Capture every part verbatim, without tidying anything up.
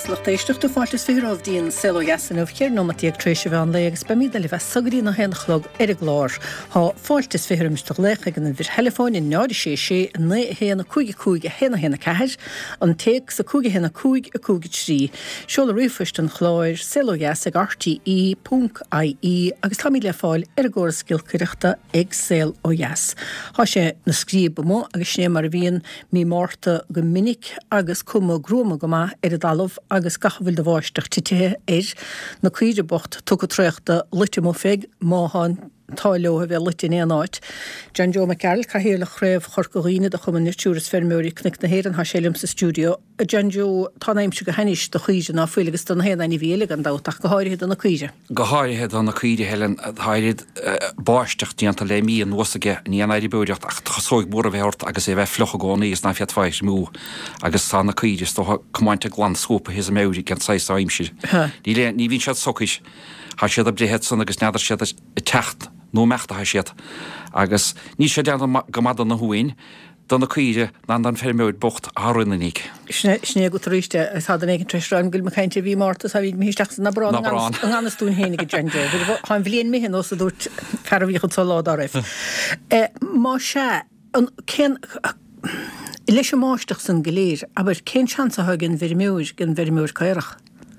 Lachteisteach tú fáiltas fíormh dín selo yasanmh chéir nómatíag tréise bhean léagus be míad le bheith sagarí na henachlog ar a glár. Tá fáiltas fíormteach lecha gan an bhir telefóin in nádi sé sé na héana cúige cúige héna héna ceir an teag sa cúige héna cúig a cúige trí. Seola riúfust an chláir selo yasag R T E dot I E agus tá le fáil ar a ggóra scilcireachta ag sel ó yas. Tá sé na scríb mó agus sné mar bhíon mí mórta go minic agus cuma grúma go má ar a dalamh agus gachahfuil de bháisteach tithe ir na cuiide bocht tu go tréachta litimó féig máhan táileo a bheith litin éon áit. John Joe McCarroll cahéla chréibh chorcoíine de chum niúras fermúí cnic na héan ha sélim sa stúdio. John Joe tá éimse go henis do chuide ná fuilegus don héana í bhéle an dátach go háirhead an na cuide. Go háirhead an na cuide helen háirid báisteach díanta le mí an nuasaige ní an éidir búideacht ach chasóig búra bhéirt agus é bheith flocha gáí is ná fiat fáis mú agus tá na cuide sto cumáinte glan scopa his méúí gan seis aimsir. Ní le ní vín sead sokis ha siad a bréhead san agus neidir siad i techt nó mechta ha siad agus ní sé dean gomad an na huain don na cuide ná an fermúid bocht árinnaník. Sné go tríiste tá an éigen treisráim gil mechainte bhí mórtas a bhí míisteach na brán an anastún hénig John Joe. Tá bblion mé hin os a dút ferhíchud tá lá áibh. Má sé cén leis sem máisteach san goléir, aber cén seansa ha gin vermúir gin vermúir caireach.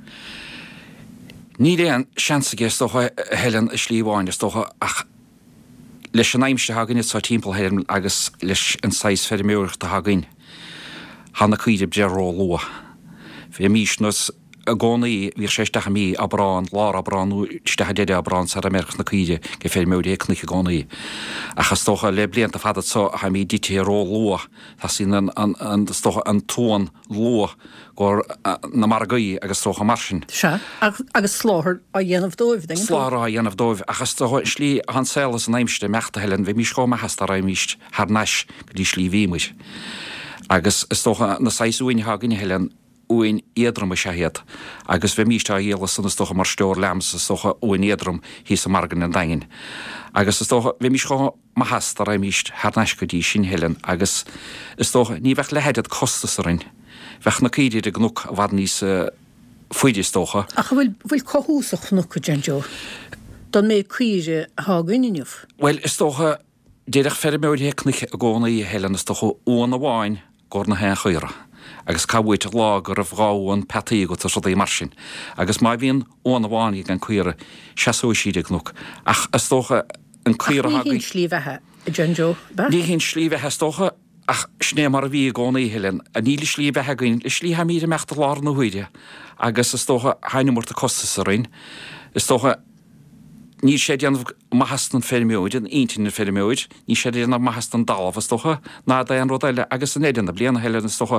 Ní réan seansaige stocha helen slíháin stocha ach leis an aimiste hagan is timppel helen agus leis an seis fermúireach a hagan hanna cuiide beró lua. Bhí mís nos a gcónaí bhí séisteach mí a brán lá a bránú stethe déide a brán sa a merch na cuide go fermúid écnic a gcónaí. Achas stocha le blianta fadad so ha mí dite ró lua tá sin an an stocha an tón lua gur na margaí agus stocha marsin. Se agus sláthir a dhéanamh dóibh ding. Sláthir a dhéanamh dóibh achas stocha slí an selas an aimiste mechta helen bhí mí sco mechas a raimíist har neis go dtí slí bhímuis. Agus stocha na saisúin hagan helen uin éadrum a séhéad, agus bheith míiste a dhéala sanna stocha mar steor lems a stocha uin éadrum hí sa margan an dain. Agus is stocha bheith mís go mahas a raimíist har neis go dtí sin helen agus is stocha ní bheith lehéad costas a rin. Bheith na cíide a gnúc a bhad níos fuide stocha. Ach bhfuil bhfuil cothúsach gnúc go John Joe. Don mé cuide hágainniuh. Well is stocha déireach fermúid hécnic a gcónaí helen is stocha óna bháin gur na hen chuire. Agus cabhaid lá gur a bhráin petaí go tá é mar sin. Agus má bhíon óna bháin gan cuire seaú siad gnúc. Ach is stocha an cuire hagan. Ní hín slíbhethe John Joe. Ní hín slíbhethe stocha ach sné mar a bhí gcónaí helen a níle slíbhethe gain le slí ha míide meachta lá na huide agus is stocha hainmórta costas a rin. Is stocha ní sé déanamh mahastan fermúid an intin fermúid, ní sé déanamh mahastan dalamh stocha ná da an rodaile agus an éidirna bliana heile an stocha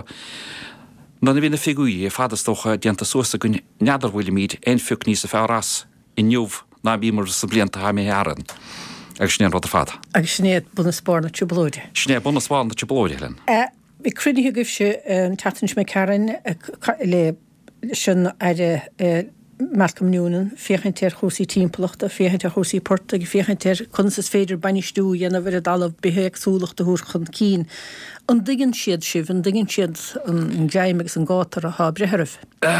na na bhína figuí fada stocha déanta suasa gon neadar bhfuil míid ein fuc níos a fárás in nniuh ná bímar sa blianta ha mé hearan. Agus sné rud a fada. Agus sné buna spána tublóide. Sné buna spána tublóide helen. Bhí crunithe goibh se an tatans me Karen le sin ar Malcolm Noonan, féchantéir chósaí timpplaachta, féchantéir chósaí porta, féchantéir chunsas féidir banistú dhéana bhar a dalamh bethe agsúlaachta thúrchan cín. An digan siad sibh, an digan siad an gleim agus an gátar a há brethirh.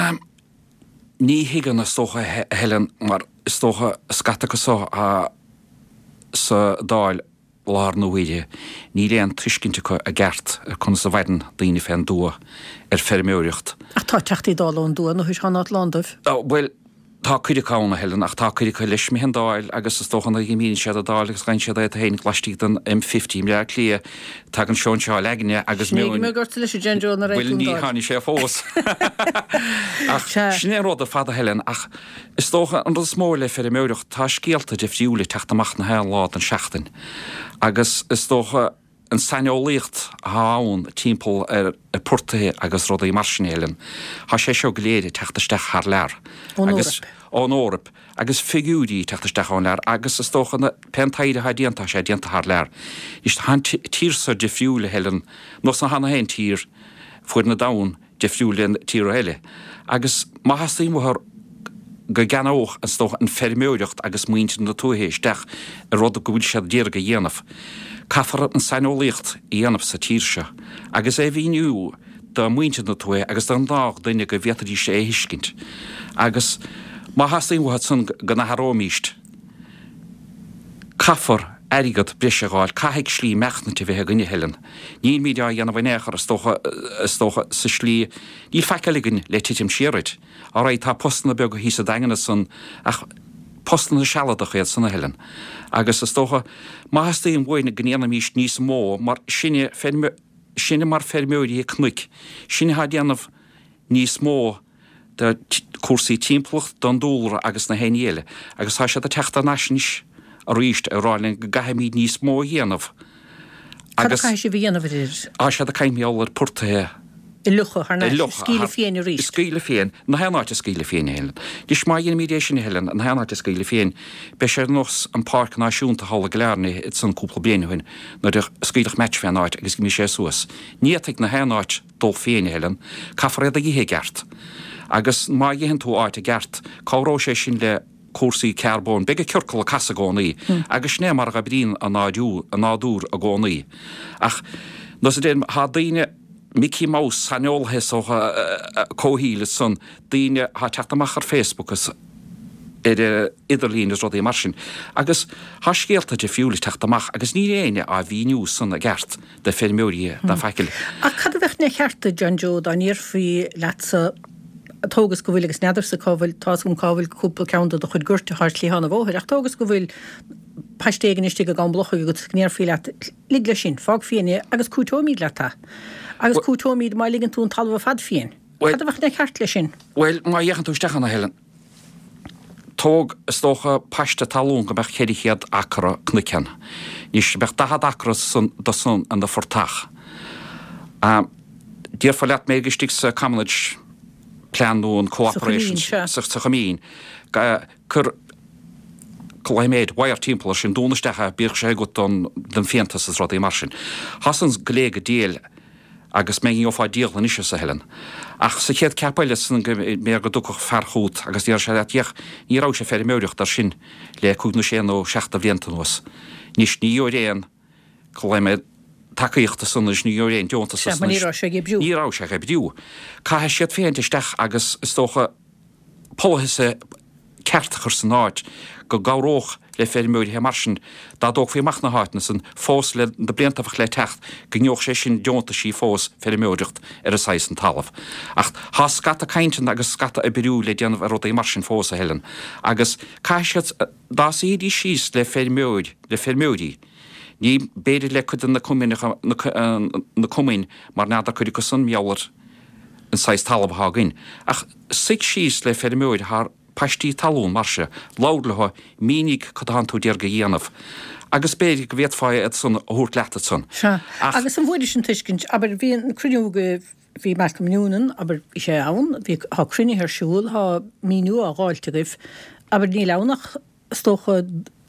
Ní higan na stocha helen mar stocha scata go so a sa dáil lár na huide. Ní réan tuiscinnte go a gceart chun sa bhaiden daoine féin dua ar fermúireacht. Ach tá teachtaí dála an dua nó thuis hana Atlandah? Well, tá cuide cána helen ach tá cuide chu leis mé an dáil agus is tóchan na gimín sead a dáil agus gain sead a hénig leistíigh den M fifty le clia tá an seán seo leganne agus mé mé got leis John Joe na réil ní chaní sé fós. Ach sné rud a fada helen ach is tócha an smór le fermúireacht tá scéalta de fiúla teachtamach na hean lá an seachtain. Agus is tócha an saneolaíocht háún timppel ar a portathe agus rud í marsinnéelen. Tá sé seo gléide teachtasteach haar lear. Agus ón Órap agus figúdí teachtasteach an lear agus is tócha na pentaide ha díanta sé díanta haar lear. Is han tísa de fiúle helen nos na hanna hen tír fuair na daun de fiúlen tír heile. Agus má hasí mohar go gan óch an stocha an fermúireacht agus muinte na túhéisteach a rud a gohfuil sé déirga dhéanamh. Caafar an sainolaíocht dhéanamh sa tíirse, agus é bhíniu do muinte na tú agus an dách duine go bhétadí sé éhiiscint. Agus má hasaíhhat san gan nathrómíist. Caafar airigad briseáil caiigh slí mechnatí bheitthe gunne helen. Níl míide dhéana bhnéchar tócha sa slí níl feiceligin le tiitim sirid. Á raid tá postna be go hí a dagana san ach postna sealadach chéad sanna helen. Agus is tócha má hasaíon bhine gnéana míist níos mó mar sinne sinne mar fermúí cnuic. Sinne ha déanamh níos mó de cuasaí timpplacht don dúra agus na héile, agus há sé a teachta náisinis a ríist a ráilinn go gahamíd níos mó dhéanamh. Agus sé bhíanamh ir? Á sé a caiimmeálar portathe. I lucha scíle féin rí. Scíle féin, na heáte scíle féin helen. Dís má dhéana mídé sin helen an heáte scíle féin, be sé nos an park náisiúnta hála goléirna it san cúpla blianahuiin na de scílech match féáid agus mí sé suas. Níteigh na heáit dul féin helen, caafar a dhé gert. Agus má dhéhann tú áit a gert, cáró sé sin le cuasaí carbón, be ceircail a casa gcónaí, agus sné mar a brín a nádú a nádúr a gcónaí. Ach, nos a dé há daine Mickey Mouse hanolhes ó cóhíle san daine há teachtamach ar Facebookas ar idirlínas rud é mar sin. Agus há scéalta de fiúla teachtamach, agus ní réine a bhíniu san a gert de fermúí na feiceil. A cad a bheith na chearta John Joe dá níor fao lesa tógus go bhfuil agus neidir sa cábhfuil tá gom cábhfuil cúpla ceanta do chud gurte thart líhanana bhóthir, ach tógus go bhfuil paistégan istí go gan blocha go gnéar fí le lig le sin, fág féine agus cútómíd le tá. Agus cútómíd má ligann tún talbh fad féin. Cad a bheith na cheart le sin? Well, má dhéchan tú stechanna helen. Tóg is tócha paiste talún go bheith chéirichéad acra cnicen. Nís bheith dahad acra do sun an de fortach. Dír fá leat mé gistí sa Camanage Planún Cooperation sa chamín. Cur Clyméid wair timppla sin dúnaistecha bír sé go don den fiantas is rud é mar sin. Hasans goléige díal agus mé ó fá díal na isise sa helen. Ach sa chéad cepaile san mé go dúcha ferchút agus díar sé leach nírá sé fer méirecht ar sin le cúna sé ó seachta bbliantanús. Nís níú réan Clyméid takeíochtta san is níú réon deonta nírá sé go bdú. Nírá sé go bdú. Cá siad féintisteach agus is tócha póthaise ceartachar san áit go gáróch le fermúir he marsin dá dóg fé machna háitna san fós le de bliantafach le techt go gneoch sé sin deonta sí fós fermúirecht ar a sais an talamh. Ach há scata caiintin agus scata a beú le déanamh a rud é marsin fós a helen. Agus caiisiad dá sédí síos le fermúid le fermúí. Ní béidir le chud na cumin mar náda chuidir go san meálar an sais talamh hágain. Ach sig síos le fermúid haar paistí talún marse, láudlatha mínig chuhan tú déir go dhéanamh. Agus béidir go bhéadfáid san thuirt leata san. Agus an bhfuidir sin tuiscint, aber bhí cruinú go bhí Malcolm Noonan, aber i sé ann, bhí há cruinine ar siúil, há míú a gáilte rih, aber ní lenach stócha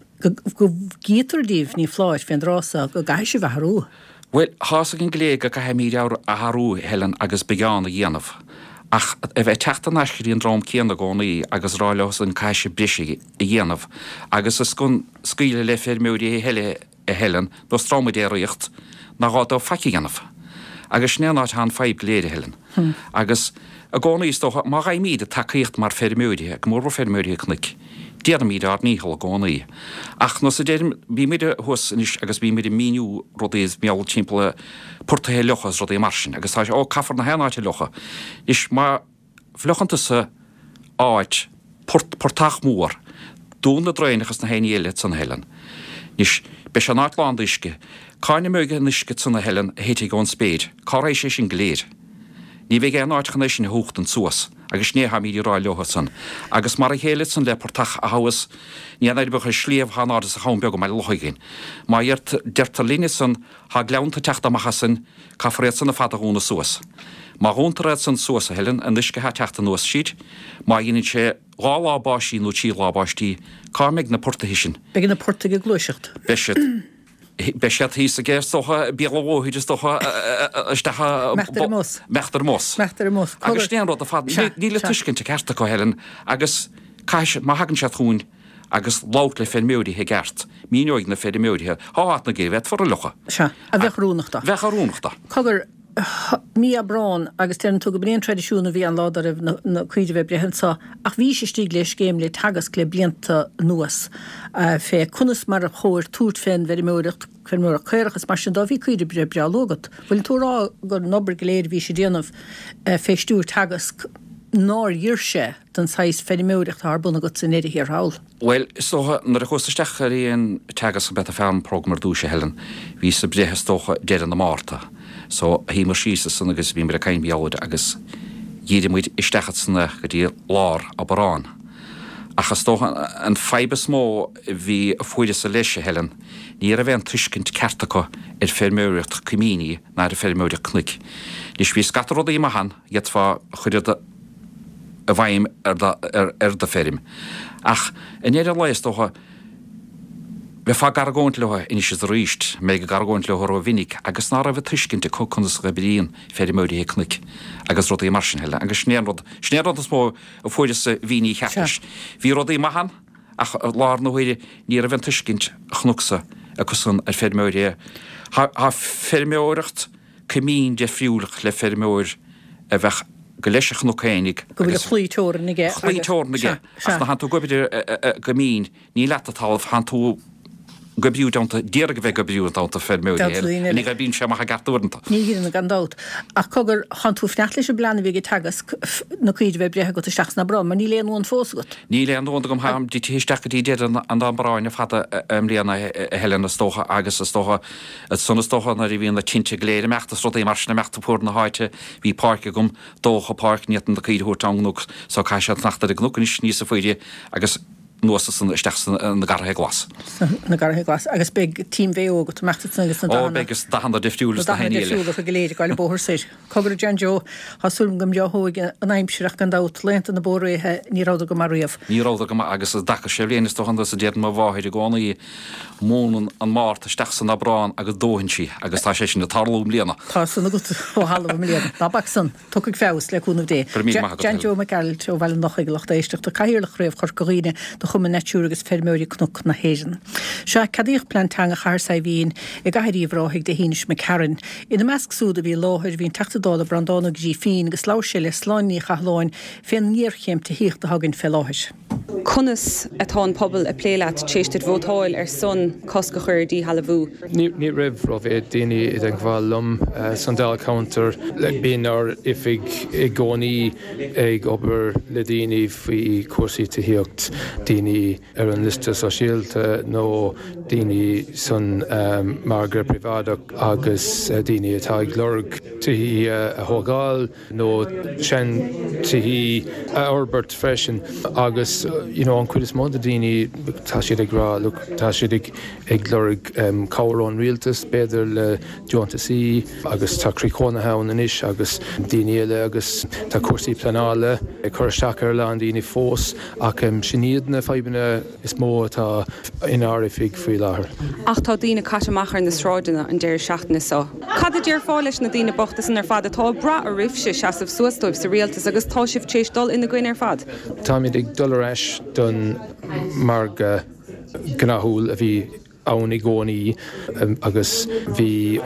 go gítar-díomh ní fláid fé an rása go gaiise bheitharú. Well, hása gin gléige go haimí áir a harú helen agus beána dhéanamh. Ach a bheith teachta naisciríon rám céanna gcónaí agus ráileos an caiise brisi i dhéanamh, agus is gon scaoile le fermúí heile a helen do strámadéireocht na gá feici dhéanamh. Agus snéanáid há feib léide helen. Agus a gcónaí tócha má ga míad a takeíocht mar fermúí ag mór fermúí cnic. Déad míad ar níhall gcónaí. Ach nó sa déir bí míide thus agus bí míide míú rodéis meall timppla portathe lechas rud é mar sin, agus tá ó caafar na heáite lecha. Is má bhlochananta sa áit portach mór dúna dréinechas na héile san helen. Is be an áitlándisce, cáine muige nisce sanna helen héti gón spéid, cáéis sé sin gléir. Ní bheith an áitchanéis sin hocht an suas, agus sné ha míidir rá lecha san. Agus mar a héile san le portach a hawas, ní an éidir slíomh há nádas a chám beag go mai lochaigén. Má dheart deirtar líine san há gleanta teachta macha san caafréad san na fada húna suas. Má húntaréad san suas a helen an isce ha teachta nuas siad, má dhéanann sé gá lábáisí nó tí lábáistí cá meid na portahisin. Begin na portaige glúisecht. Beisiad. Beisiad hí a géir socha bíalhóid is docha istecha Mechtar mós. Mechtar mós. Mechtar mós. Agus snéan rud a fad níle tuiscinnte cearta go helen agus caiise má hagann seún agus lát le fermúí he gert. Míoig na fermúíthe háhat na géh for a lecha. Se a bheith rúnachta. Bheith a rúnachta. Cogur mí a brán agus ten tu go blion tradiisiúna bhí an ládar na chuide bheith brehansa ach bhí sé stíg leis céim le tagas le blianta nuas fé chunas mar a chóir túrt féin bheit móirecht chun mór a chuirechas mar sin dá bhí chuide bre bre lógat. Bhfuil túrá gur nobar goléir bhí sé déanamh fé stúr tagas náir dhearse den sais féidirmóirecht th buna go san éidir hir hail. Well, so nar a chóstaisteach íon tegas beta fem prógmar dúise helen, hí sa bréthe tócha déan na máta. So hí mar sísa san agus bhí mar a cain beáid agus díidir muid istechad sanna go dtí lár a barán. Achas tócha an feibe smó hí a fuide sa leise helen, ní a bheith an tuiscint certacha ar féidirmóirecht cumíní ná ar féidirmóirecht cnic. Nís bhí scatarróda í mahan, get fá chuide a bhaim ar da férim. Ach, in éidir leis tócha bheith fá gargóint leha in is ríist, mé go gargóint leha ó vinnig, agus ná a bheith tuiscinnte cochunas go bríon féidirmóirí hécnic, agus rud í mar sin heile, agus snéarrod, snéarrod is mó a fóide sa víní cheachis. Bhí rud í mahan, ach lár nó huide ní a bheith tuiscint chnúsa a cusan ar féidirmóirí. Tá féidirmóirecht cumín de friúlach le féidirmóir a bheith go leis a chnúcéinnig. Go bhfuil a chlíteórnige. Chlíteórnige. As na han tú go beidir gomín, ní leta talh han tú go bíú dánta, díra go bheith go bíú dánta féidirmóirí. Ní go bín sem a gartúranta. Ní híanana gandát. Ach cogur han tú fneach leis a blána bhí tagas na cuid bheith brethe go isteach na bra, mar ní léon nóin fósagat. Ní léon nóin gom ham, dí tíisteach dí déad an dá bráin a fata am léana helen a stócha agus a stócha a sunna stócha na rí bhíon na tinte gléir meachtas rud é mar sinna meachta púr na háite hí parke gom dócha park níatan na cuid hút angnúg so caiise nachta a gnúg níos níos a foiide agus nuas san isteach na garthe glas. Na garthe glas, agus beg tím bhéo go meachtas agus na dána. Ó, begus dahanna deftiúlas na haine ile. Dahanna deftiúlas a goléir gáil bóthir sér. Cogur John Joe, hasúlm gom deothóig an aimseach gandát lenta na bóréthe ní ráda go maríomh. Ní ráda go agus a dacha sé bléanis dohanna sa déad má bháid gána í mónan an márt isteach san na brán agus dóhann sí agus tá sé sin na tarlúm léana. Tá sanna gut ó halh milliún. Na baksan, tucaigh fés le cúnmh dé. John Joe McGarrett ó bhil nach ag lecht éisteach tá caiirlach raibh chur goghine chuma netúragus féidirmóirí cnúc na héan. Se cadíoch plantanga charsa bhín i gaiirí bhráigh de hínis me Karen. Ina measc súda bhí láthir bhín teachtadála brandána gí fin agus láise le sláinní chaláin féin níorchéim te híocht a hagann fé láthir. Conas atá an pobl a pléileat téistir bhótáil ar son cosca chuir dí halabú. Ní rih roh é daoine i an gháil lom san dal counter le bíonar ifig i gcónaí ag obair le daoine faoi cuasaí taíocht daoine ar an lista sosiálta nó daoine san mar gur privádach agus daoine atá ag lorg taí a thógáil nó sin taí Albert freisin agus you know, an cuidas móda daoine tá siad ag rá, look, tá siad ag ag lorg um, cabharán rialtas beidir le Joanta sí agus tá crícóna hain inis agus daoine eile agus tá cuasaí planála ag chur isteach ar lean daoine fós ach um, sin iad na feibanna is mó atá in áirifig faoi láthair. Ach tá daoine caiiteachar na sráideanna an déir seachtainna só. Cad a dtíar fáil leis na daoine bochtas ar fad atá bra a rifse seasamh suastóibh sa rialtas agus tá sibh tééis dul ina gcuine ar fad. Tá míid ag dul arais don marga gnáthúil a bhí ann i gcónaí um, agus bhí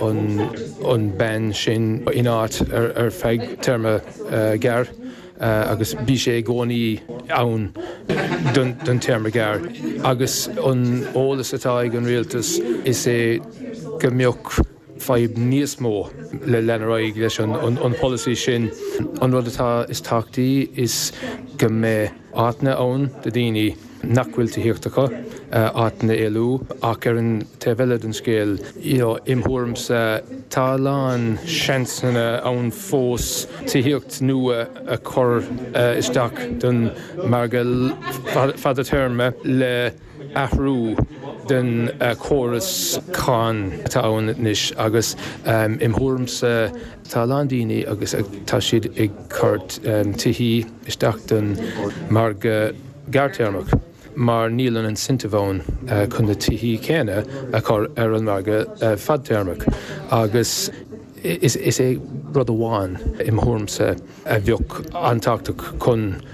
an ben sin in áit ar, ar feig terma uh, gar uh, agus bhí sé gcónaí ann don, don terma gar agus an ólas atá ag an rialtas is é go mbeadh feib níos mó le lenaráig leis an, an, an policy sin. An rud atá is táchtaí is go mé áitna ann de daoine nachhfuil taíochtacha uh, áitna éilú ach ar an taobhile den scéal you know, imthuairmsa tá lán seansanna ann fós taíocht nua a chur uh, isteach don marga fada terma le athrú den uh, chóras cán tá ann níos agus um, imthuairmsa tá lán daoine agus tá siad ag chuirt um, taithí isteach don marga gartearmach. Mar nílan an sintahán uh, chun na taithí céine a chur ar an marga uh, fadtearmach agus is, is é rud amháin imthuairmsa a bheoh antáchtach chun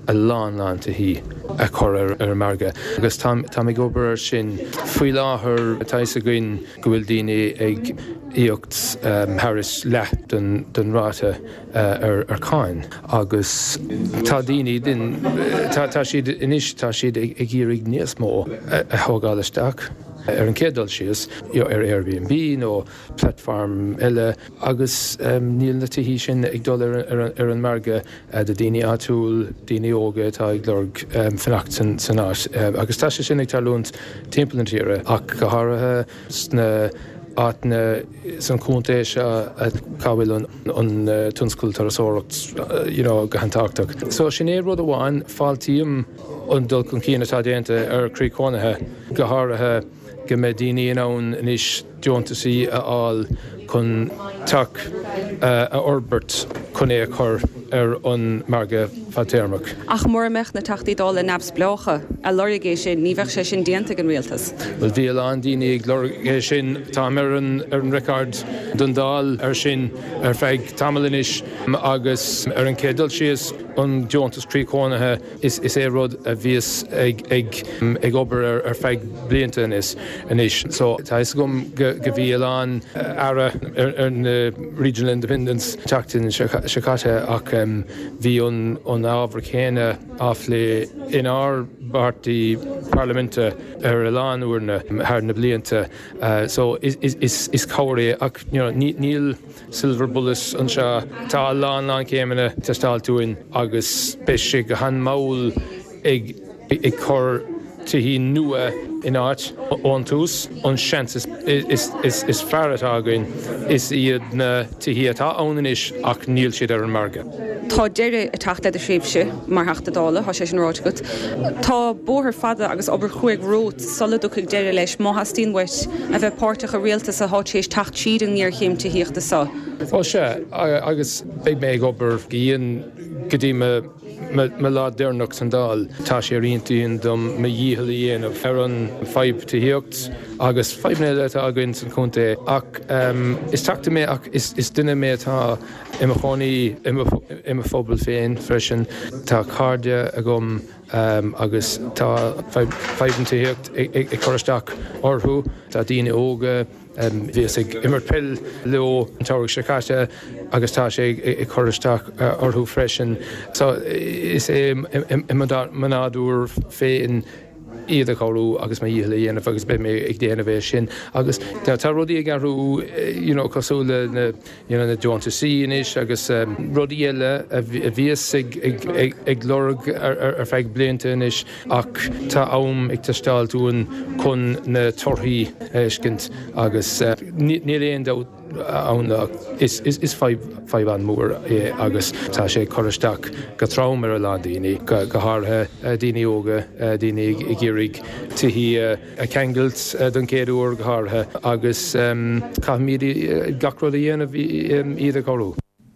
a lán lán a hí a chur ar ar marga. Agus tá mé gobar sin faoi láthair táis a gcuin go bhfuil daoine ag íocht um, Harris leat den, den ráta uh, ar, ar cáin. Agus tá daoine din, tá, tá siad inis tá siad ag, ag írig níos mó a, a thógáilisteach. Ar an cédal sios ar Airbnb nó platform eile agus um, níl na tuhí sin ag dul ar, ar, ar an marga uh, de daoine atúil, daoine óga tá ag lorg um, fannacht san, san áit. Uh, agus tá sé sin ag talúnt timpeall an tíre ach go háirithe sna áitna san cúnta se a cabhfuil an tunscoil tar asóracht you know, go hantáchtach. So sin é rud amháin fáiltíim an dul chun cíanna tá déanta ar críochánaithe go háirithe go mé daoine in ann inis deontasaí a fháil chun teach uh, a orbert chun é a chur ar an marga fáiltéarmach. Ach mór meach na tachtaí dála nebs bleocha a lorigéis sin ní bheith sé sin déanta an rialtas. Well bhí an daoine ag lorigéis sin tá ar an ar an record Dundal ar sin ar feig tamalinis agus ar an cédal sios an deontas críochánaithe is is é rud a bhíos ag ag ag obair ar, ar feig blianta inis inis. So tá is gom go bhí an ara ar an Regional Independence teachtain Secate ach um, bhí an an ábhar chéine áflé in ár bartaí parlamente ar a lán uairne thar na blianta. Uh, so is is is is cóirí ach you know, níl silver bullets an seo tá lán lán céimena testáil túin agus beise go han maul ag ag chur tuhí nua in áit ón tús an seans is is is is fearrat againn is iad na tuhí atá ónanis ach níl siad ar an marga. Tá deire a teachta a sríomhse mar heachta dála há sé sin ráitegat. Tá bóthar fada agus obair chuig rót solidú chuig deire leis máthastín weit a bheith páirteach a rialtas a hátééis tacht siad an níor chéim tuíochta sa. Ó sé agus beag méid obair gíon go dtí me lá dearnach san dal tá sé riontaíon dom me dhíhall dhéanamh ar an feib tuíocht agus feibhnéile againn san chunta ach um, is teachta mé ach is, is duine mé tá imime chonaí imime phobal féin freisin tá cardia a gom um, agus tá feibhan tuíocht ag choristeach orthú tá daoine óga Um, Bhís ag immerpill leo an Tábhacht Secate agus tá sé ag choristeach orthú freisin. So is é manádúr féin iad a choú agus mé dhíhall dhéanamh agus be mé ag déanamh sin. Agus tá rudí ag garú you know, cosúla na, you know, na deontasaí inis agus um, rudí eile a bhíos ag, ag, ag, ag lorg ar, ar, ar feig blianta inis ach tá am ag taistáil túin chun na torthaí éiscint agus uh, níl éon dá ann is is is five five an mór eh, agus tá sé choristeach go trám ar a lá daoine go go háthe daoine óga daoine i ggéirig tuhí a cheangailt don céadúir go háthe agus um, caithmíad gacrod a dhéanamh iad a choú.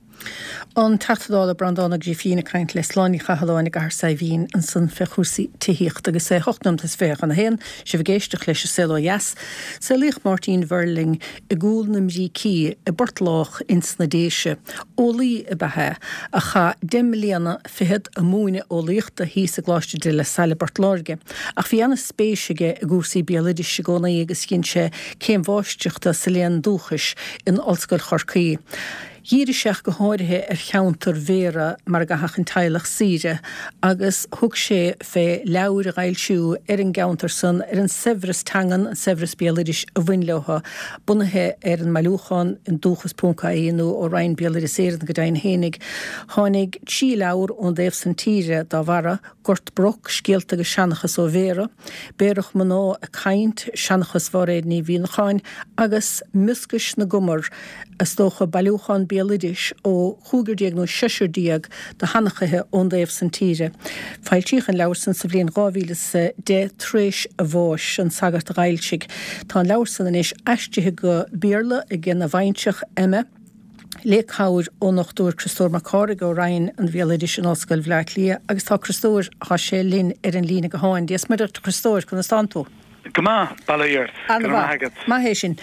An tartadála brandána grí fína caint le sláinní chahalláinna gar sa bhín an san fechúsaí tuíocht agus é hochtnamtas féach an héan si bh géisteach leis Celo Yes. Sa líoch Martin Verling i gúlnam rí cí i bortlách ins na déise ólí i bethe a cha dim líana fihead a múine ólíochta hí sa gláiste de le saile bortláirge. Ach bhí anna spéisige i gúsaí bialidir se góna agus cin sé céim bháisteachta sa léan dúchais in Olscoil Chorcaí. Díri seach go háirithe ar cheantar mhéra mar go hachan teilech síre agus thug sé fé leabhar a ghailsiú ar an geantar san ar an Severus tangan an Severus Bialiris a bhainleotha bunathe ar an meilúchan in dúchas puncaíonú ó rain Bialiris éireann go dain hénig tháinig tí leabhar ón déobh san tíre dá bhara gurt broc scialta go seanachas ó mhéra béireach maná a caint seanachas mhóréad ní bhíonacháin agus muscais na gumar as tócha bailúchan Bialiris ó chúgurdíag nó seisirdíag de hanachathe ón déobh san tíre. Fáiltíoch an leabhar san sa bhliain gámhíle dé tréis a bháis an sagart a ghailsigh. Tá an leabhar san inis eistethe go bíorla i gin a bhainteach Emma lécáir ó nachtúir Christóir Macára go rain an Bialiris an Oscail Bhleacht Lia agus tá Christóir há sé linn ar an lína go háin. Díos mar Christóir chun stantó. Gama balayert. Ma hé sin.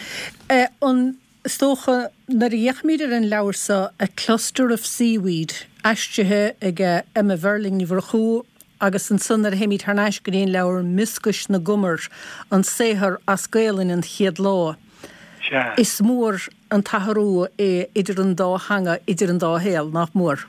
An Stocha na dhéachmíidir an leabhar sa a cluster of seaweed eistethe ag Emma Verling ní bhar chú agus an sunnar héimi tarnáis goíon leabhar miscus na gumar an séthar as scéalainn an chiad lá. Yeah. Is mór an taharú é idir an dá hanga idir an dá héal nach mór.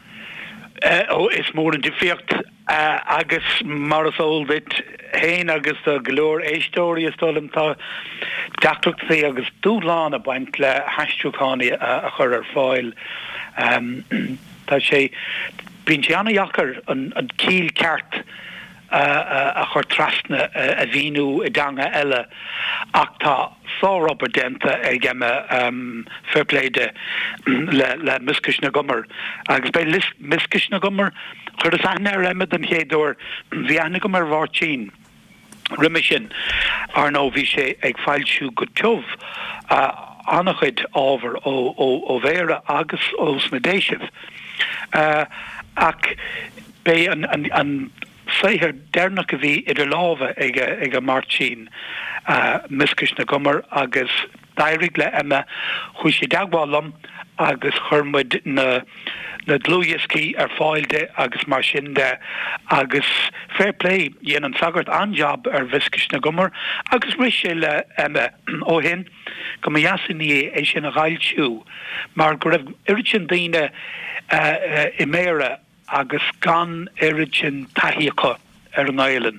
Uh, oh, is mór an difiocht uh, agus mar as óldit héin agus a glór éistóri is tolum tá deachtracht sé agus dúláán a baint le hasistúcháni a, a chur ar fáil. Um, tá sé bín sé anna jachar an, an cíl ceart uh, uh, a chur trasna uh, a bhíú i danga eile ach tá sárabbar denta ag emme um, fairpléide le, le miscus na gummer. Agus bei miscus na gummer chur is aithne ar emmed an chéadúir bhí aithne gummer bhhartín. Rimission ar nó bhí sé ag fáilsiú go tuamh uh, annachchuid ábhar ó, ó, ó bhéire agus ó smidéisih. Uh, ach bé an, an, an Saithir dernach a bhí idir lábha ag a, ag a martín uh, miscus na gummer agus dairig le emme chu sé daghálam agus churmuid na na dlúiescí ar fáilde agus mar sin de agus fair play dhéan an sagart anjob ar viscus na gummer agus ri sé le emme ó hin go ma jasinní é sin a gailsiú mar go raibh iritin daine uh, uh, i méire agus gan iritin tahiacha ar an éilean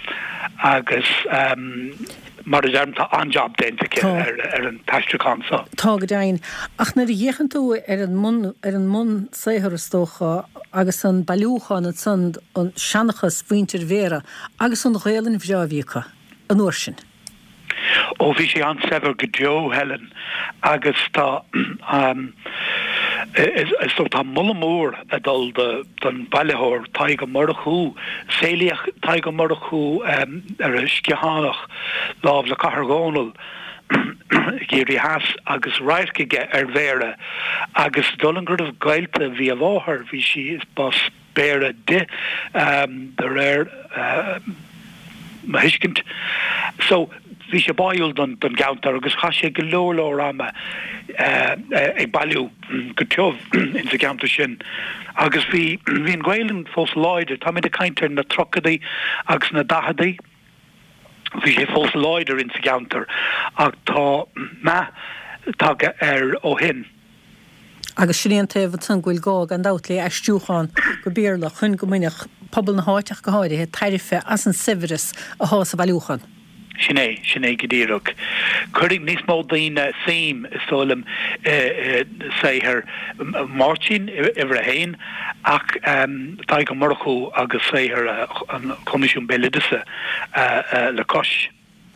agus um, mar is armta anjob dénta ar, ar an taistrachan sa. Tá go dain. Ach na dhéchan tú ar an mun ar an mun séthirastócha agus an bailúchan an sund an seanachas bhaintir vera agus an réalan bhreavíocha an uair sin. Ó bhí sé an sever go Joe Helen agus tá um, is is tó tá mullamór a dul de den bailethór taig go marachú séliach taig go marachú um, ar a scihanach láb le cahargónal géirí has agus rairciige ar bhéire agus dulan gur of gailte bhí a bháthar bhí si is bos béire de um, de réir uh, mahiiscint so bhí sé baúil don don gaantar agus cha sé go leor ama ag bailú go tuamh in sa gaantar sin agus bhí bhíon ghaelann fós láidir tá mid a caintear na trocadaí agus na dahadaí bhí sé fós láidir in sa gaantar ach tá me tá ar ó hin. Agus sin taobh san ghfuil gág an dáutlaí eistúcháin go bíorla chun go minic pobl na háiteach go háirithe he tairife as an siveris a hás a bailúchan. Sinné, sinné gedíireach. Curig níos mó daoine séim sólam séithir Martin ibre héin ach tá go marachú agus séithir an comisiún beilidise le cos.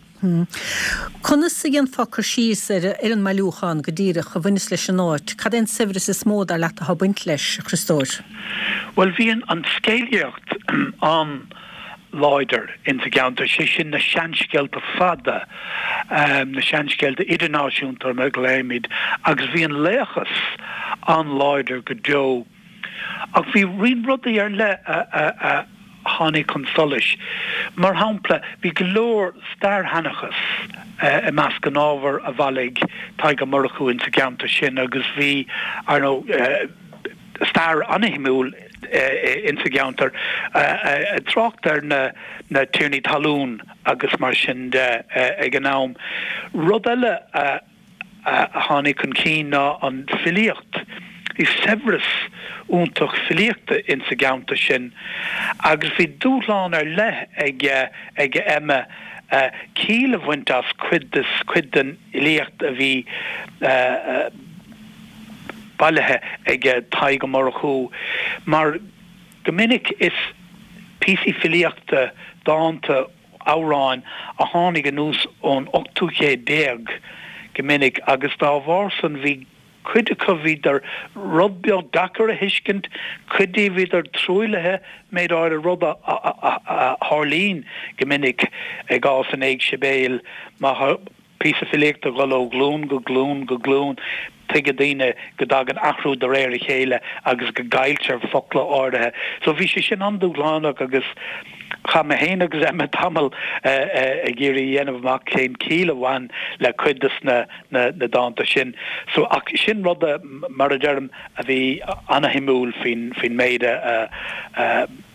Conas sa gin focar síos ar an mailúchan go dtíireach a bhaine leis an áit, cad éon siveris is mód ar leat a habaint leis, Christóir? Well, bhíon an scéilíocht an Leider in sa gaantar sé sin na seansceilta fada um, na seansceilta idirnáisiúntar me gléimiid agus bhíon léchas an Leider go Joe ach bhí rion rudaí ar le a, a, a hánig consolis mar hampla bhí go leor starhanachas uh, i meas go ábhar a bhalig taig go marachú in sa gaantar sin agus bhí ar nó uh, star anihimúil Uh, in sa gaantar uh, uh, tráchtar na, na tíirní talún agus mar sin de uh, ag an nám. Rud eile uh, uh, a hánig chun cín ná an filiocht i severas úntaach filiochta in sa gaantar sin agus bhí dúláán ar le ag, uh, ag emme uh, cíle bhaintas cuid cuid den iliocht a bhí uh, uh, bailithe ag taig go marachú mar gomininic is písí filiochta dáanta áráin a tháinig an nús ón ochtúché déag gomininic agus dá bhharsan bhí cuide go bhíidir rudbeag dachar a hiiscint cuidí bhíidir trúilethe méid áir a rud a Harlín gomininic ag gás an éig sibéil má písa filiochta go ó glún go glún go glún tuige daine go dag an achrú de réir i chéile agus go gaiiltear focla áirithe. So bhí sé sin andúgláánach agus cha me héana agus emme tamil a géirí dhéanamh amach cén cíle bhain le cuidas na, na, na dáanta sin. So ach sin rud mar a dearm a bhí anahimúil fin, fin méide uh, uh,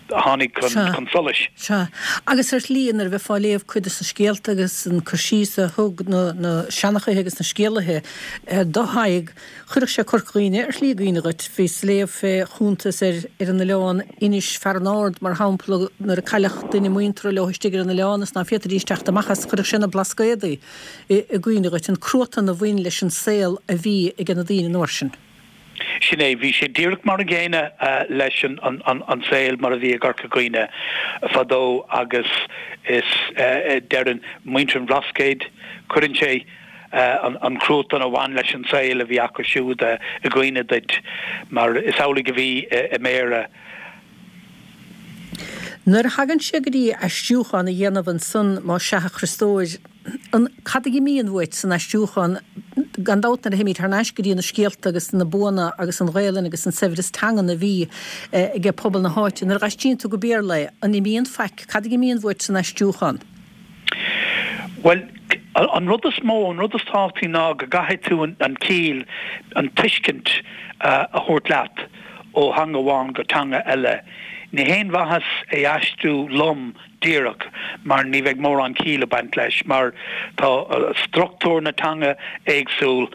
hánig chun solis. Se agus ar líonar bheith fáléomh chuide sa scéalta agus an chusí a thug na seannacha agus na scéalathe do haig chuireach sé corcaoine ar líagaoinegat fé léomh chúntas ar ar an leán inis fearnáard mar hampla nar a caiileach duine muintre lehisteigir an leánas ná fiad ríisteach amachchas chuireach sin na blascaadaí i gcuoinegat an cruatan a bhain leis an saoil a bhí ag an daoine nóirsin. Sinné bhí sé díreach mar a ggéine leis an saoil mar a bhí garcha goine fadó agus is dean muintre rascéid chuann sé an cruútan a bhain leis an saoil a bhí acu siúd a goine deit mar is ála go bhí i méire. Nuair hagann sé go dtí aistiúchan a dhéanamh an son má seacha Christóir an cadigi míon bhuait san aistiúchan gandát na himí tar neis go dtí na scéalta agus na buna agus an réilean agus an severis tangan na bhí ige pobl na háitin ar gaistín tú go béir le an i míon feic cadigi míon bhuait san aistiúchan. Well, an rud is mó an rud is tátaí ná go gaithe tú an cíl an tuiscint a thuirt leat ó hanga bháin go tanga eile. Ní héin bhachas é aistiú lom díreach mar ní bheith mór an cíl a bant leis mar tá struchtúr na tanga éagsúil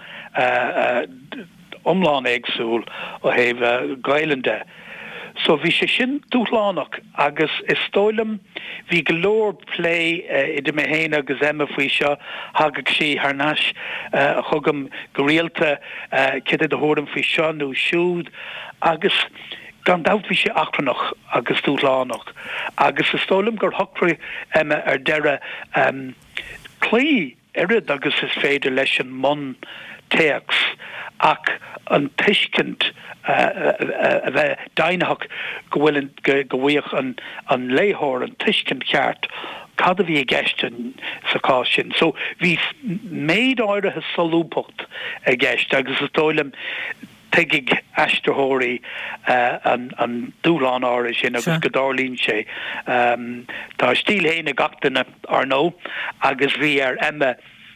omláin éagsúil ó héh gailende. So bhí sé sin dúlánach agus is stoilm bhí go leor play i d mé héine agus éime faoi seo thugad sí th neis a chugam go rialta cid a thuirm faoi seo nó siúd agus gan dat bhí sé acranach agus dúlánach agus is stoilm gur thocraí éime ar deire clí irid agus is féidir leis an mon teacs ach an tuiscint a bheith dainach go bhfuil go bhuíoch an léthóir an tuiscint ceart cad a bhí gceistin sa cá sin. So bhí méid áirithe solúpacht a gceist agus is stoilm teigig aistethirí an dúlán áiri sin agus go dálín sé. Tá stíl héine gachtainna ar nó agus bhí ar éime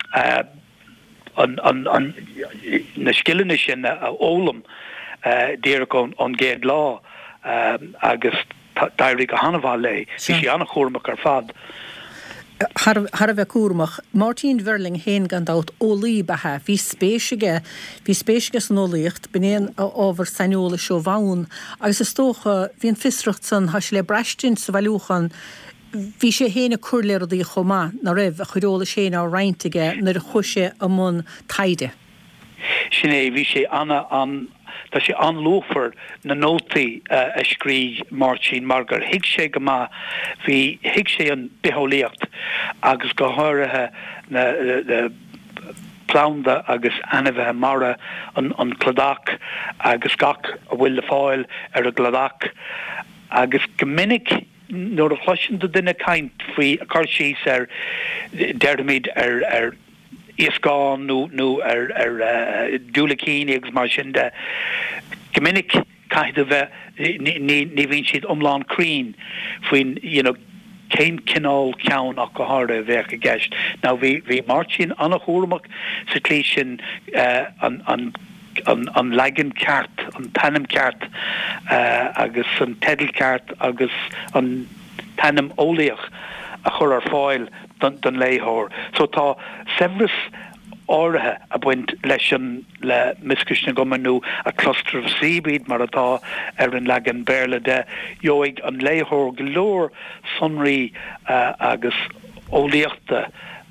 na skillne sin a ólam díreach an géad lá agus dairí go hanamhá lei, hí sé annach chóirmach ar fad. Har a bheith cuamach, Martin Verling héin gandát ólí bethe, hí spéisige, hí spéisige san ólíocht, benéan ábhar sainóla seo bhain, agus is tócha hín fisreacht san has le breistin sa bhilúchan, hí sé héna curléir a dí chomá na raibh a chuireola sé á reintige nar a chuise am mun taide. Sinné bhí sé anna an Tá sé anlófar na nótaí a scrí Martin mar gur hiig sé go má hí hiig sé an beholíocht agus go háirithe na plánda agus anamhethe mara an cladach agus gach a bhfuil le fáil ar a gladach agus go minic nóair a chluisin do duine caint faoi a chuir síos ar deirmid ar ar Iascán nó nó ar ar dúlacíine agus mar sin de gomininic caiid a bheith ní bhíonn siad omláin crín faoin céim cinál ceann ach go háir a bheith a gceist. Ná bhí bhí Martin anna chóramach sa clí sin an an legan ceart, an tanam ceart agus an tedal ceart agus an tanam ólaíoch a chur ar fáil don léthóir. So tá severas áirithe a buint leis an le miscrisna gomanú a cluster of seaweed mar atá ar an legan béirle de joig an léthóir go leor sonraí agus ólaíochta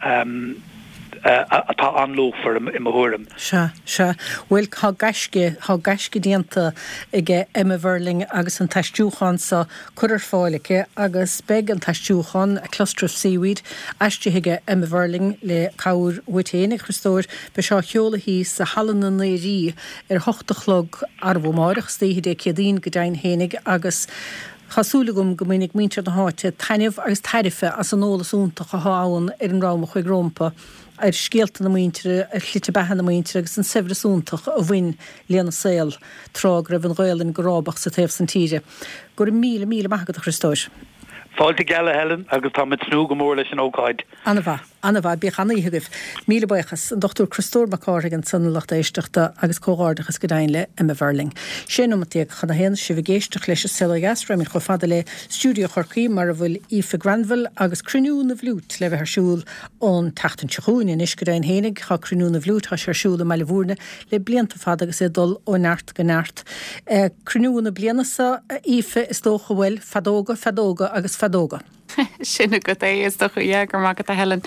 atá anlófar i mhuirim. Se, se. Bhfuil há gaisce, há gaisce díanta ige Emma Verling agus an taistúchan sa chuir fáiliche agus beg an taistúchan a cluster of seaweed aiste Emma Verling le cabhar Witéine Christóir be seo cheola hí sa hallan na néirí ar hochtachlog arbhómárach stéhidé céadín go dain hénig agus Chasúlagum go minic mítear na háte taineh agus tarife as an ólas úntaach a háin ar an ráma chuig rompa ar scéalta na muintere ar chluite behan na muintere agus an severas úntaach a bhain léana saoil trág raibh an ghailinn gorábach sa taobh san tíre. Gur míle míle maithagad a Christóir. Fáilte geile Helen agus tá mit snú go mór leis an ócáid. Anna bha. anna bh bí chaítheh míle buchas an Doctor Christór Macárigan sanlacht éisteachta agus cóárdachas go dainle im a bhirling. Sé nótíag chuna hen si bh géisteach leis Selogasra mí cho fada le stúdio chorcaí mar a bhfuil Aoife Granville agus cruún na bhlút le bheith arsúl ón tatan seún in isca dain hénig cha cruún na bhlút a searsúla meile bhúrne le blianta fada agus é dul ó neart go neart. Cruún na blianasa Aoife is dócha bhfuil fadóga, fadóga agus fadóga. Sinna go é is docha dhéagar má go a helen.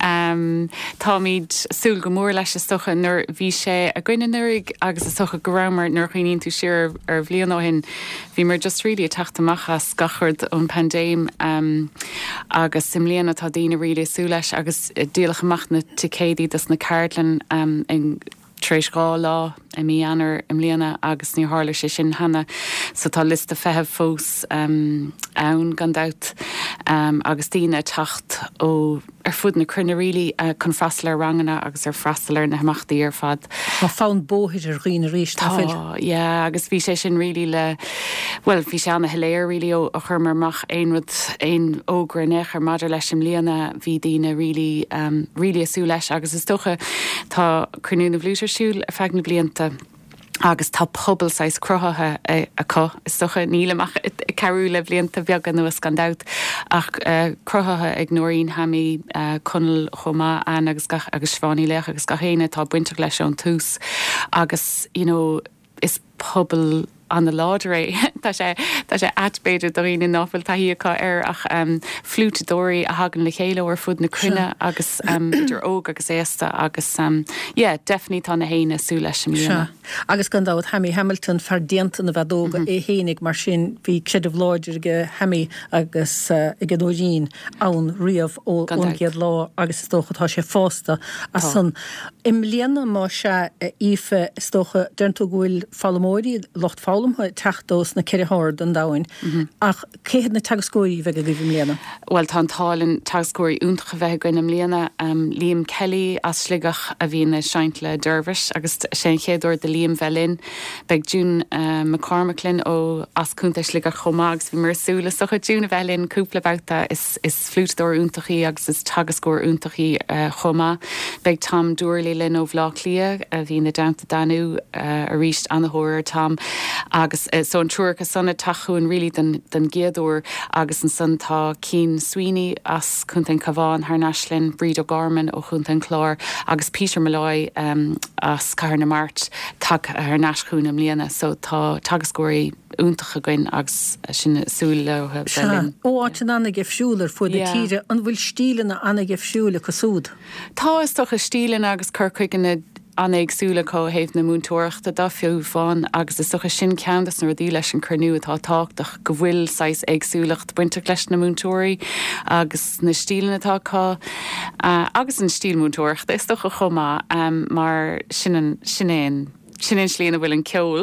Tá míid súl go mór leis socha nuair bhí sé a gcuineúig agus is socha gorámar nuair chuoíonn tú siar ar bblianáhin bhí mar just rilí teachtamachchas gachard ón pandéim um, agus sim líana tá daoine rilí sú leis agus díalach amachna ticédaí das na Cairtlan um, in tréis gá lá i mí anar im líana agus ní hála sé sin hana sa tá lista feheh fós um, ann gan dat um, agus tíine tacht ó ar fud na crunne rilí uh, chun freistal ar rangana agus ar freistal ar na hamachtaí ar fad. Tá fán bóthid ar riine ríis tá yeah, agus bhí sé sin rilí le well bhí sé anna heléir rilí ó a chur marmach ein rud ein ógra nech ar madidir leis im líana bhí daoine rilí um, rilí asú leis agus is tócha tá crunú na bhlúitar siúil a feag na blianta agus tá pobl sais crothathe a, a có is socha nílamach ceú le blianta bheag an nuas gan dat ach uh, crothathe ag nóirín hamí uh, conal chomá an agus gach, agus sváí lech agus gachéine tá buinte leis an tús agus you know, is pobl an na láidir é tá sé tá sé atbéidir do riine náfuil taíá ar ach um, flútadóirí a hagan le chéile ar fud na crunne agus um, idir óg agus éasta agus um, yeah, definitely tá na héine sú leis sem líana. Agus gan dáhad Hamí Hamilton fear dianta na bheitdóga é hénig mar sin bhí ceidir láidir go Hamí agus uh, i gdóín ann riamh ó óngiad lá agus istócha tá sé fásta a san im líana má se Aoife istócha derntu ghfuil fallamóirí locht fá techtós na ceirthir an dáin ach céad na tagascóirí bheith a gcuim léana. Well tá tálann tagascóirí úntacha bheith goinnim léana um, Liam Kelly as sligach a bhí na seint le Dervish agus sé chéadúir de Liam Bhelin beag June uh, McCormacklin ó ascúnta sligach chomágus bhí mar súla socha June Bhelin cúpla bheta is, is flútadóir úntachaí agus is tagascóir úntachaí uh, chomá beag Tom Dúirlí lin ó bhlách lia a bhí na damta danú uh, a ríist anthóir Tom agus uh, so an trúrcha sanna tachuún rilí den, den géadúir agus an san tá Cian Sweeney as chuntain Cabháin haar naslin Bríd O'Gorman ó chuntain Clár agus Peter Malloy um, as Car na Mart tag haar nascún am líana so tá tagascóirí úntacha goin agus sin súla Bhelin. Ó áit an anna gefisiúlar fud a tíre an bhfuil stílanna anna gefisiúla cosúd. Tá is toch a stílan agus curcuigan an éagsúla có héh na múntóireachta dá fiú fáin agus is socha sin ceantas na dí leis an cruniú atá táach go bhfuil sais éagsúlacht buinte leis na múntóirí agus na stílan atá cá uh, agus an stíl múntóireachta is socha chomá um, mar sin sinéin sin slíana bhfuil an ceol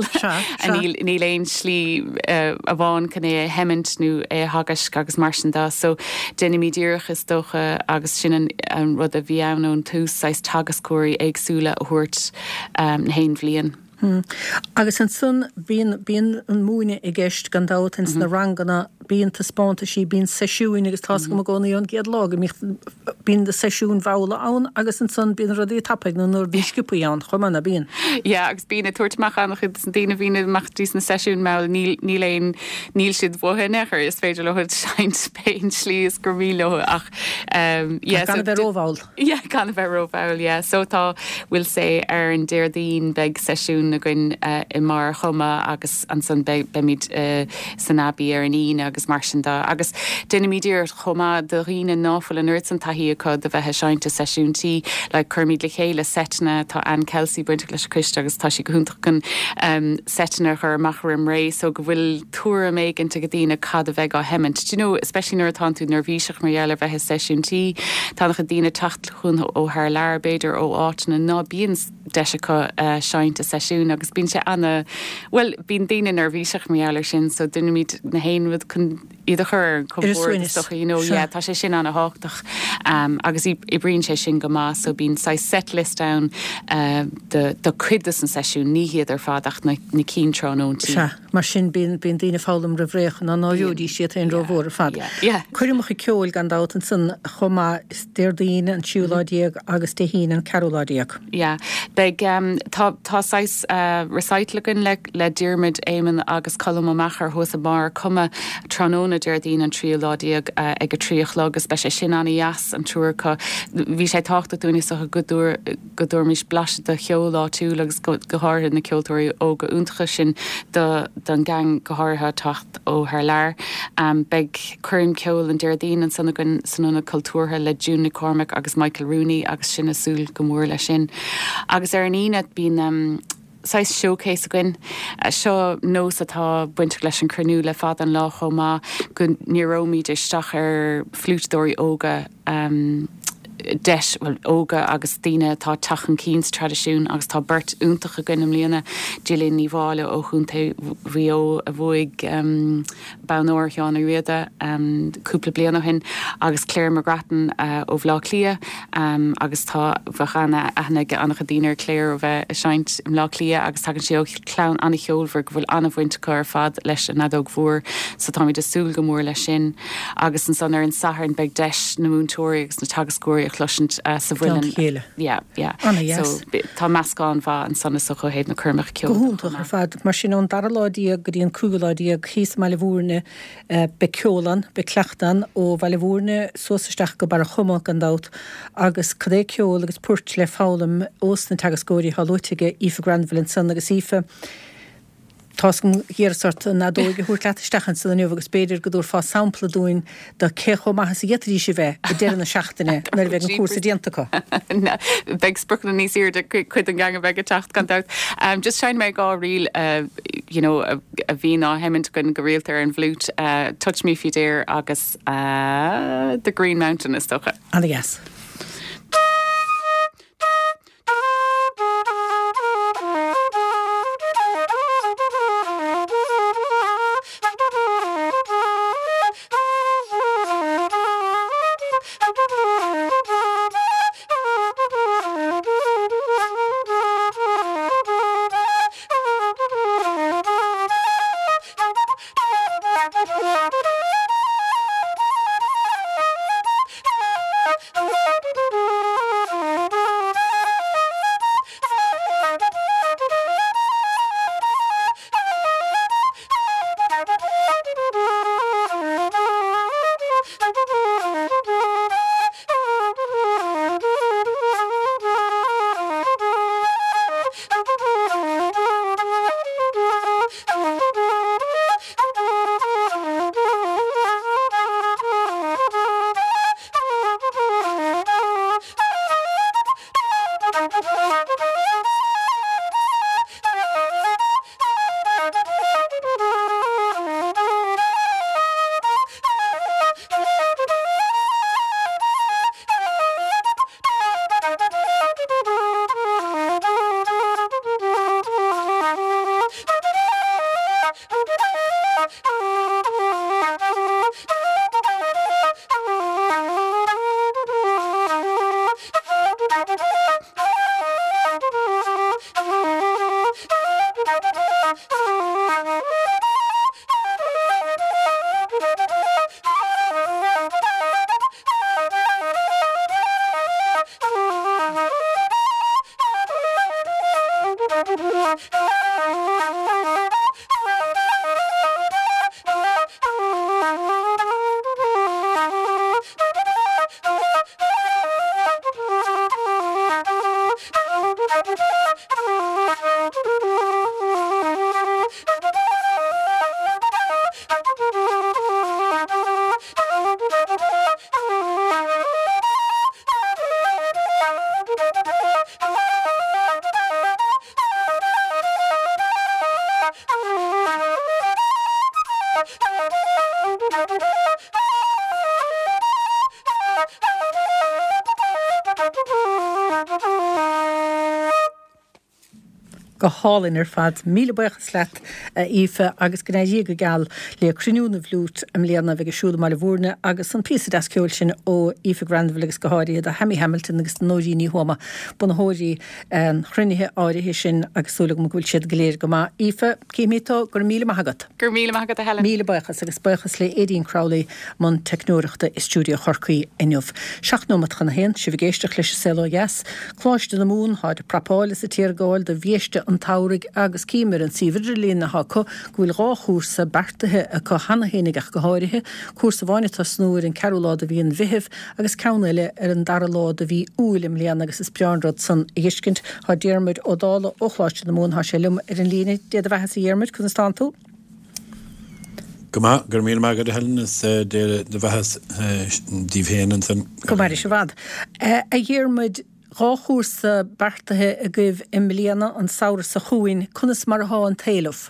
ní léon slí uh, a bháin can é hemint nó é hagas agus mar sin dá so déine mídíirech is dócha agus sin an rud a bhí ann tús sais tagascóirí éagsúla a thuirt um, na héin bhliain. Hmm. Agus an sun bíon bíon an múine i gceist gan dátans mm-hmm. na rangana bíon tá spánta sí bíon seisiún agus tá go gcónaí an géad lá bíon de seisiún bhla ann agus an sun bíon rudí tappaig nó nuair bíscipaí an chumanna bíon. Ja, agus bína tuairtach annach chud san daine bhína machtís na seisiún me ní léon níl siad bhthenechar is féidir le chud seint péin slíos gur mí le ach um, yeah, gan bheith róbháil. Ja, gan bheith róbháil, yeah. So tá bhfuil sé ar an déirdaín beag seisiún na gin uh, i mar chuma agus an san be, be míid uh, san abí ar an íine agus mar sin dá. Agus duine mídíir chuma de riine náfuil an nuirt an taí acu de bheitthe seinte seisiúntí le chumíd le chéile setna tá an Kelsey buinte leis Christ agus tá si go húntaach gan um, setna chur machrim ré so go bhfuil túra méid into go dtíine cad a bheith á hemint. Do you know, especially nuair atá tú nervvíiseach mar dheall bheitthe seisiúntí tá nach a dtíine tacht chun ó haar learbéidir ó áitina ná bíon deisicha uh, seinte seisiún agus bín sé anna well bín daine nervvíiseach mar dheall sin so duine míid na héanmhd chun iad a chur compórstocha tá sé sin anna háach agus i brín sé sin go má so bín sa setlist down de cuidas an seisiú níhiad ar fádach na cín tránóntí. Se mar sin bín bín dína fálam rahréchan an áúdí siad an rohór fad. Cuirimach ceol gan dátan san chomá is déirdíine an siúládíag agus de hín an caroládíag. Ja, beag tá sais recyclagan le le Diarmid éman agus colm machar hos a bar cuma tróna déirdín an tríoládíag ag go tríoch agus be sé sin anna jas an trúrcha bhí sé táachta túna sa goúr goúr mis blase de cheolá tú agus gothir na ceoltóirí ó go úntacha sin don gang gothartha tacht ó haar leir um, beag chuirn ceol an déirdín an sanna gon sanna cultúrtha le June Cormac agus Michael Rooney agus sin asúl go mór lei sin. Agus ar an ionad bín um, sais showcase again seo nós atá buinte leis an cruú le fad an lá chomá go nírómí isteach ar flútdóirí óga um, deis well, óga agus tíine tá tachan cíns tradiisiún agus tá bert úntacha gannam líana Gillian níháile ó chunta bhío a bhuaig um, banóir teánna riada um, cúpla bliana hin agus Claire McGrattan uh, ó bhlá clia um, agus tá bhachanna ana annach dínar Claire ó bheith seint im lá clia agus tagan si ó clán anna cheolver go bhfuil anna bhainte chu ar fad leis an nadóg mhór sa tá de súl go mór lei sin agus an san ar an sahar an beag deis na múntóirí agus na tagascóirí chluint uh, sa bhfuilin chéile. Yeah, yeah. Anna, yes. So tá meascáin bha an sanna so go héad na chumach ceol. Gohúntaach ar fad mar sin an daraládíag go dtíon cúgaládíag chís meile bhúrne uh, be ceolan, be cleachtan ó bheile bhúrne sósasteach go bar a chumach an dát agus cadé ceol agus puirt le fálam os na tagascóirí hallútige Aoife Granville san agus Aoife. Tás an ggéirsart nadóige húir leataisteachan sa nniuh agus beidir go dúr fá sampla dúin de cecho maithas a gheitarí si bheith i deireanna seachtaine nar bheith an cuasa diantacha. Beg spruchan níos ír de chuid an gang a bheith a techt gan dat. Um, just trying me gá riil uh, you know, a, a bhí ná hemint gon go réaltar an bhlút uh, Touch Me If You Dare agus uh, The Green Mountain is stocha. Anna, yes. Oh, go hálinn ar fad míle buchas leat ífe agus gnéí go gal le crinúna bhlút am léana bheith siúla mar bhórne agus an pí dasceúil sin ó ífe Grandville agus go háirí a Hemi Hamilton agus nóí ní homa buna hóirí an chrunnithe áirithe sin agsúla go bhfuil siad goléir go má ífe cíimítá gur míle maigad. Gur míle maigad a Helen. Míle buchas agus buchas le Éirín Crowley man technúireachta i stúdio Chorcaí inniuh. Seachnómat chuna hen si bhgéisteach leis Celo Gas, chláiste na mún háid prapáil is a tíargáil de bhíiste an taurig agus cíimir an sívidir lína haco gúil rá chúrsa bertathe a có hana hénig ach go háirithe, chúrsa bhaine tá snúir in ceúlád a bhí an bhithih agus ceannaile ar an daralád a bhí úlim líana agus is beanrad san éiscint há déarmid ó dála ó chláiste na mún há sé lum ar an lína déad a bheithe sa dhéarmid chun stán tú. Goma, gur míle maigad a Helen is de bheithes díomhhéanaan san. Go mar is bhd. A dhéarmid ráchúrsa bertathe a gcuibh in mlíana an saoir sa chuin chunas mar há an taileh.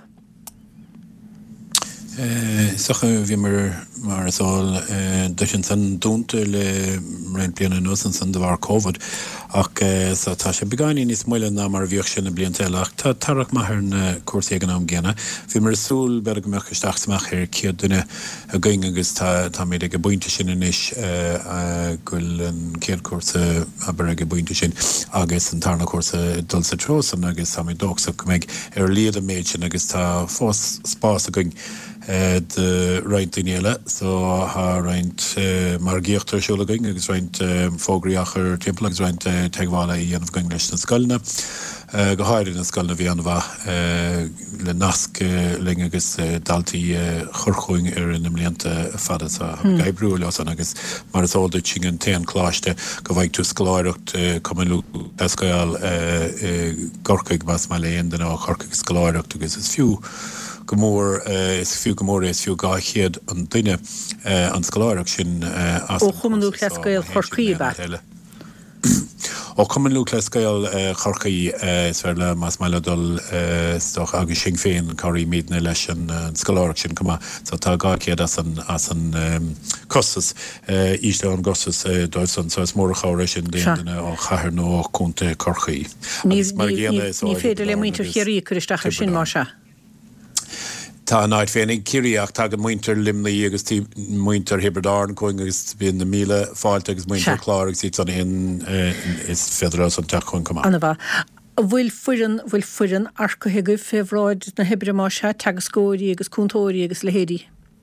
Sacha bhí mar mar asáil dusin san dúnta le réon bliana nuas an san de bhar COVID ach tá sé begáine níos muile ná mar bhíoh sin na bliantéile ach tá tarach maithar na cuasaí an am ggéine. Bhí mar súil beag go meach isteach samach ar ciad duine a going agus tá méid ag go buinte sin inis goil an céad cuasa a bar ag go buinte sin agus an tarna cuasa dul sa trósan agus tá méid dóach go méid ar líad a méid sin agus tá fós spás a going de roiint inéile, so ha roiint mar géochttar siúla going, agus roiint fógraíachar timppla, agus roiint teaghála í anmh going leis na scoilna. Go háirí na scoilna bhí anmha le nasc ling agus daltaí chorchúing ar in mlíanta fada sa gaibrú lesan agus mar is áda sin an téan chláiste go bhaid tú scoláireacht cumanú escail gorcaig mas mai léon den á chorcaig scoláireacht agus is fiú gomór is fiú gomór is fiú gáchéad an duine an scoláireach sin ó chumanú lescail Chorcaí ba. Ó cumanú lescail Chorcaí is fer le mas meile dul stoch agus sin féin choirí míadna leis an scoláireach sin cumá so tá gáchéad as an as an costas íste an gostas dóilsan so is mór a cháir sin déanana ó chathair nó chunta Chorcaí. Ní féidir le muintear chéirí chuisteachar sin má se. Tá náid féinnig cííach tá an muinter limnaí agus tí muinter hebredáin chuing agus bíon na míle fáilte agus muinter chláraach sí san in is féidir an teach chuin cumá. Anna bha. Bhfuil fuireann bhfuil fuireann arcathe go fehráid na hebre má se teagas scóirí agus cúntóirí agus lehéadí.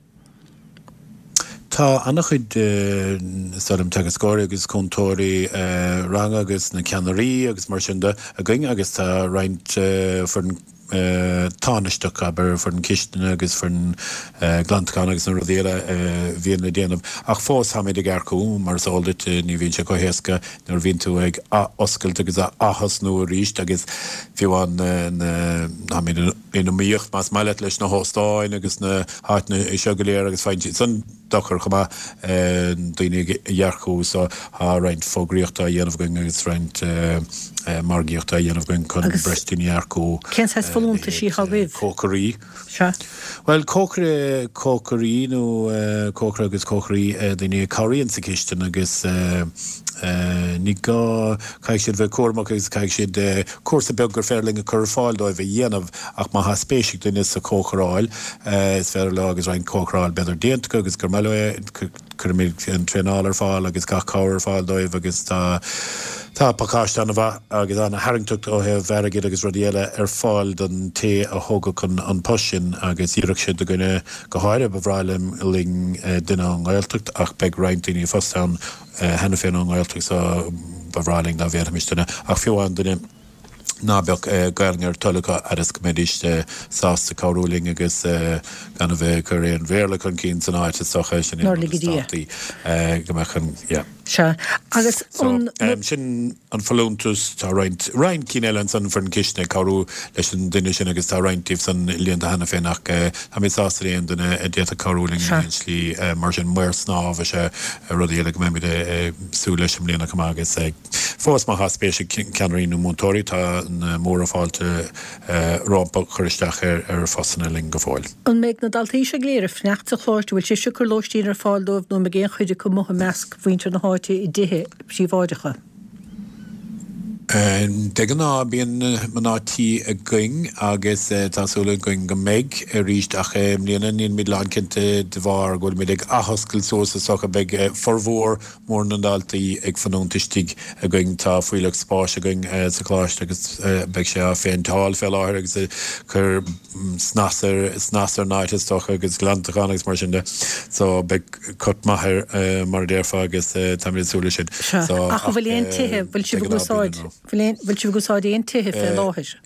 Tá annach chuid sim teagas scóirí agus cúntóirí rang agus na ceannarí agus mar sin de a going agus tá roiint for Uh, tánisteach aber for an kistene agus for an uh, glantán agus na rodéile uh, bhíon na déanamh ach fós ha méid a garcú mar sáldit uh, ní bhíonn se go héasca nar bhíonn tú ag oscailt agus a achas nó ríist agus bhíháin ha méid ina míocht más meile leis na hóstáin agus na háitna i seogaléir agus fáin san dochar chumá uh, daoine dhearcú so há roiint fógraíochtta a dhéanamh going agus roiint uh, uh, margaíochtta a dhéanamh going chun breistíní arcú. Fallúnta sí habh Cócarí. Se? Well cócra cócarí nó cócra agus cócarí daoine choiríonn sa chistin agus ní gá caiig siad bheith cuairmach agus caiig siad cuasa beag gur fearling a chur fáil dóibh dhéanamh ach má ha spéisic duine sa cócaráil is fear le agus rain cócaráil beidir déanta agus gur meile chur mé an trénáil ar fáil agus ga cáir fáil dóibh agus tá Tá pakáist anna bha agus anna haringtucht ó heh vergid agus rodéile ar fáil don té a thóga chun an posin agus íireach siad a gine go háire bhráilim ling duine an gáiltucht ach beag reintíí fastán hena féin an gáiltucht sa bhráiling na bhéimiistena ach fiúháin duine nábeach gairngar tullacha agus goméidiste sásta cáúling agus gan bheith chu réon bhéirla chun cín san áite socha sin Norligadí go mechan, yeah. Se agus sin an fallúntas tá roiint rein cíile san fan cisne cáú leis an duine sin agus tá reintíh san líonanta hena fénach ha mé sástaíon duna déta cáúling slí mar sin muir snáh se rudíile go méide sú leis sem líana agus fós má haspéisi ceaniríú mútóirí tá an mór fáilte rámpa choristeach ar fasanna ling go fáil. An méid na daltaí se léir fneachta chláirte bhfuil si siúcur lóistíí ar fáildómh nó me géon chuide go mutha measc bhaintear na háite i dithe sí bháidecha. De ná bíon manátí a going agus tásúla going go méid a ríist a mlíana níon midláin cinnte de bhar ghfuil mid ag ahoscail sósa socha beag formhór mór nandaltaí ag fanúntaistigh a going tá fuileach spáis a going sa chláiste agus beag sé a féin táil fé láthir agus chur snasar snasar náitis stocha agus glantachán agus mar sinnde so beag cut maithir mar déirfa agus tamísúla sin. Ach bhfuil éon tithe bhfuil si bhúsáid. Bhfuil si bhúsáid éon tithe fé láthir.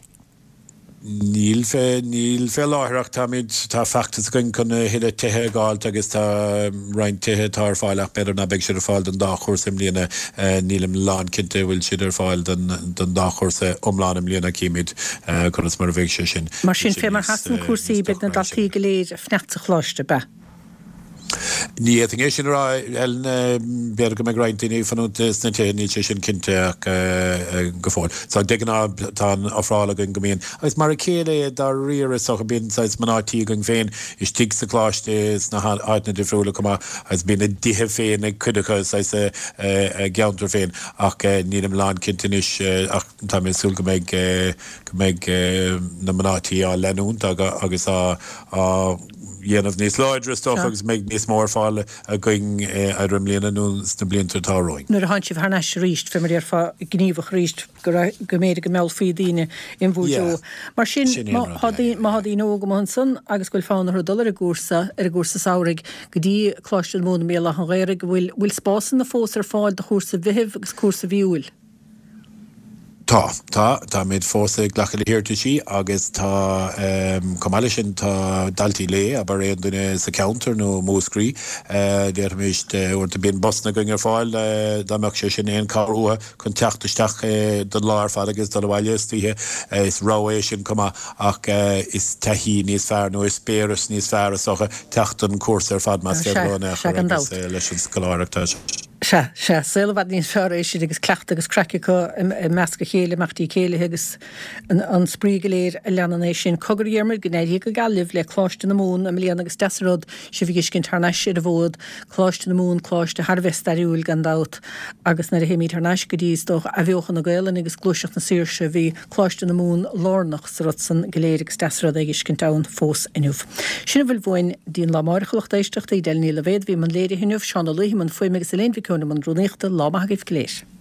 Níl fé níl fé láthach táid tá feachtas gon chun hiile tithe gáil agus tá rein tithe tar fáileach beidir na beag siad ar fáil den dáchúir sim líana nílam lán cinnte bhfuil siad ar fáil den dáchúir sa omlánim líana cíimiid chun mar bhéh sé sin. Mar sin fé mar hasan cuasaí beag na daltaí go léir fneachta chláiste be. Ní é sin rá bear go meid reintíí fanút na téní sé sin cinnte go fáil. Tá deganá tá árála gon gomíon. Agus mar a chéile dar riar socha bíon sais manátí gon féin is tí sa chláiste na áitna difriúla cumá as bína dithe féin ag chuidecha sais geantar féin ach nílam lán cintanis ach tá súl go méid go méid na manátí á leút agus á dhéanamh níos láidre stochagus méid níos mór fáile a going a rimlíana nó na blianta táróing. Nuair a haintih thneis ríist fé mar ar fá gníomhach ríist go méad go mell faoi daine in bhúteó. Mar sin má hadí nó go san agus goil fánar dul ar a gúsa ar a gúsa saoraigh go dtí chláiste móna méla an réire bhfuil bhfuil spásan na fós ar fáil de chósa bhitheh agus cuasa bhíúil. Tá, tá, tá méid fósa ghlachal hirta sí agus tá comáile sin tá daltaí lé a bar réon duine sa counter nó móscrí déir méist úirta bíon bosna going ar fáil dáach sé sin éon carúa chun teachtaisteach don láir fáil agus do bhhaile títhe is ráéis sin cumá ach is taihí níos fearr nó is spéras níos fearr socha teachtan cuasa ar fad más féána leis an scoláireachta. Se se silbhad níos fearéis agus cleachta agus creice go measca chéile meachtaí chéile agus an sprígaléir a leananéis sin coguríarmid gnéí go galibh le chláiste na mún a mlíana agus deród si bhí cin tarneis siad a bhód chláiste na mún chláiste Harvestariúil gan dat agus na a héimi tarneis go díos doch a bheochan na gailen agus glúiseach na síirse bhí chláiste na mún lánach sa rotsan goléir agus deród agus cin tán fós inniuh. Sinna bhfuil bhin dín lámáirchlacht éisteachta i del níla bhéad bhí man léir hinniuh seánna luhí man foiimi agus a léon bhí cúna man drúnéachta lámathagah léis.